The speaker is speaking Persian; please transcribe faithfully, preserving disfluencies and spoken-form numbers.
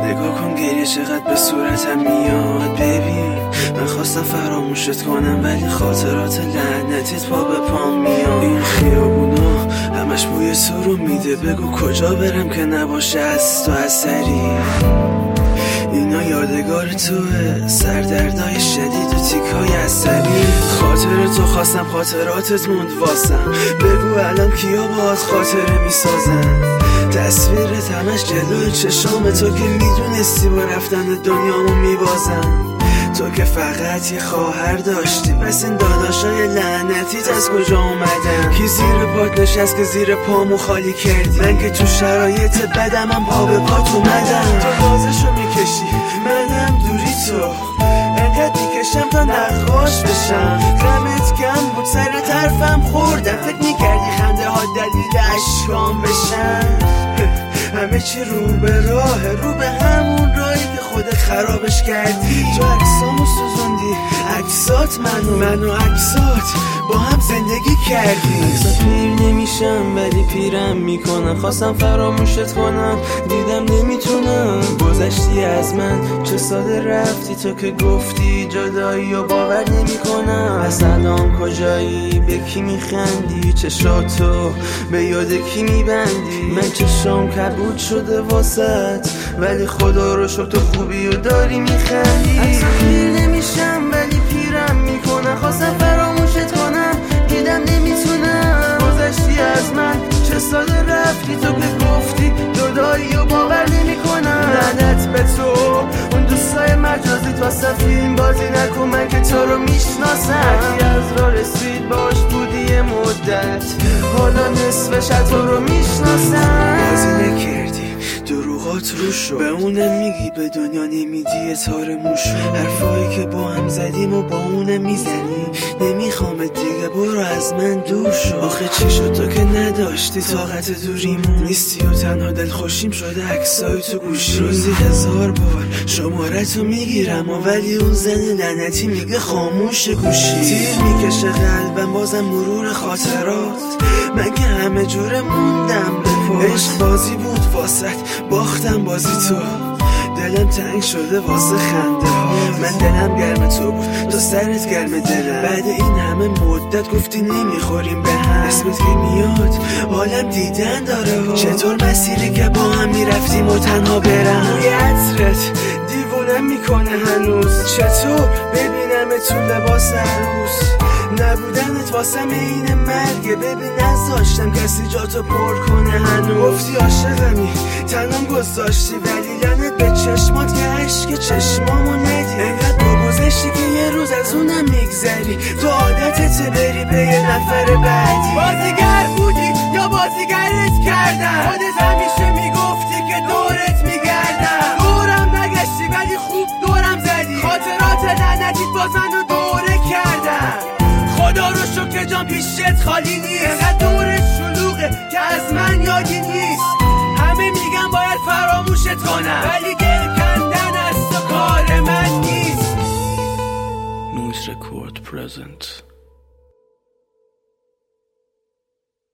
نگاه کن گریه چقدر به صورتم میاد. ببین من خواستم فراموشت کنم ولی خاطرات لعنتیت پا به پام میاد. این خیابونا همش بوی تو رو میده، بگو کجا برم که نباشه از تو اثری. اینا یادگار توه، سردردای شدید و تیکای عصبی. خاطر تو خواستم خاطراتت موند واسم، بگو الان کیا باهات خاطره میسازن. تصویرت همش جلوی چشام تو که میدونستی با رفتن دنیامو میبازن. تو که فقط یه خواهر داشتی، پس این داداشای لعنتیت از کجا اومدن؟ کی زیر پات نشست که زیر پامو خالی کردی؟ من که تو شرایط بدم هم پا به پات اومدم. تو بازشو میکشی منم دوری تو، انقدر میکشم تا نقاش بشم. غمت کم بود سر طرفم خوردم، فکر میکردی خنده ها دلیل اشکام بشن. همه چی رو به راه، رو به همون راهی که خودت خرابش کردی. تو عکسامو سوزوندی، عکسات منو منو عکسات با هم زندگی کردی. عکسات پیر نمیشم ولی پیرم میکنم، خواستم فراموشت کنم دیدم نمیتونم. گذشتی از من چه ساده رفتی، تو که گفتی جدایی و باور نمیکنم. پس الان کجایی، به کی میخندی، چشاتو به یاد کی میبندی؟ من چشام کبود شده واسط ولی خدا رو شکر تو خوبی و داری میخندی. عکسات پیر نمیشم ولی پیرم میکنم، خواستم فراموشت کنم دیدم نمیتونم. گذشتی از من چه ساده رفتی، تو که گفتی جدایی و باور نمیکنم. لعنت به تو اون دوستای مجازی، واسه فیلم بازی نکن من که تو رو میشناسم. کی از را رسید باش بودی یه مدت، حالا نصف شب تو رو میشناسم. بازی نکردی دروغات رو شد، به اونم میگی به دنیا نمیدی تار موشو. حرفایی که با هم زدیم و با اونم میزنی، نمیخوامت دیگه برو از من دور شو. آخه چی شد تو که نداشتی طاقت دوریمون، نیستی و تنها دل خوشیم شده عکسای تو گوشی. روزی هزار بار شماره تو میگیرم ولی اون زن لعنتی میگه خاموش گوشی. تیر میکشه قلبم بازم مرور خاطرات، من که همه جوره موندم به پات. عشق بازی بود واسط باختم بازی تو، دلم تنگ شده واسه خنده ها. من دلم گرم تو بود تو سرت گرم دلم، بعد این همه مدت گفتی نمیخوریم به هم. اسمت که میاد حالم دیدن داره ها، چطور مسیری که با هم میرفتیم و تنها برم. روی عطرت دیوونم میکنه هنوز، چطور ببینم تو لباس عروس. نبودنت واسم این مرگه، ببین نذاشتم کسی جاتو پر کنه هنوز. گفتی عاشقمی تنم گذاشتی ولی لعنت به چشمات که عشق چشمامو ندی. انقدر با گذشتی که یه روز از اونم میگذری، تو عادتت بری به یه نفر بعدی. بازیگر بودی یا بازیگرت کردم، خودت همیشه میگفتی که دورت میگردم. دورم نگشتی ولی خوب دورم زدی، خاطرات لعنتیت باز منو دوره کردم. خدا رو شکر جان پیشت خالی نیست، اینقدر دورت شلوغه که از من یادی نیست. همه میگن باید فراموشت کنم ولی گل کندن از تو کار من نیست. Noise Record present